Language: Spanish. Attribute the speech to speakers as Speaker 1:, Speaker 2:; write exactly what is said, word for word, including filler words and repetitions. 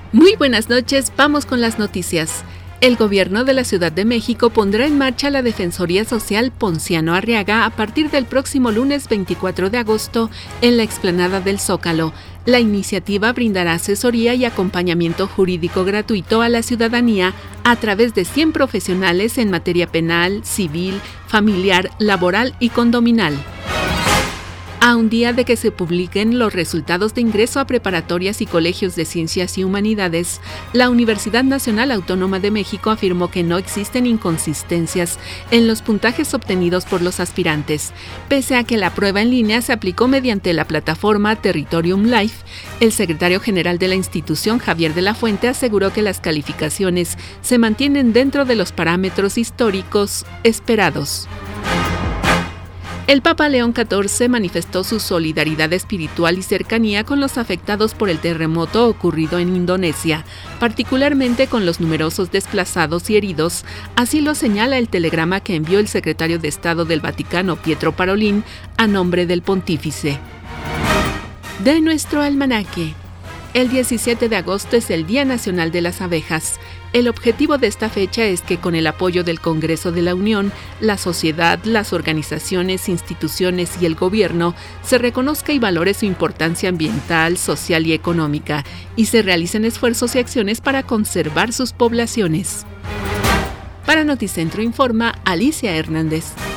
Speaker 1: Muy buenas noches, vamos con las noticias. El gobierno de la Ciudad de México pondrá en marcha la Defensoría Social Ponciano Arriaga a partir del próximo lunes veinticuatro de agosto en la explanada del Zócalo. La iniciativa brindará asesoría y acompañamiento jurídico gratuito a la ciudadanía a través de cien profesionales en materia penal, civil, familiar, laboral y condominal. A un día de que se publiquen los resultados de ingreso a preparatorias y colegios de ciencias y humanidades, la Universidad Nacional Autónoma de México afirmó que no existen inconsistencias en los puntajes obtenidos por los aspirantes. Pese a que la prueba en línea se aplicó mediante la plataforma Territorium Life, el secretario general de la institución, Javier de la Fuente, aseguró que las calificaciones se mantienen dentro de los parámetros históricos esperados. El Papa León catorce manifestó su solidaridad espiritual y cercanía con los afectados por el terremoto ocurrido en Indonesia, particularmente con los numerosos desplazados y heridos, así lo señala el telegrama que envió el secretario de Estado del Vaticano, Pietro Parolin, a nombre del pontífice. De nuestro almanaque. El diecisiete de agosto es el Día Nacional de las Abejas. El objetivo de esta fecha es que con el apoyo del Congreso de la Unión, la sociedad, las organizaciones, instituciones y el gobierno se reconozca y valore su importancia ambiental, social y económica, y se realicen esfuerzos y acciones para conservar sus poblaciones. Para Noticentro informa Alicia Hernández.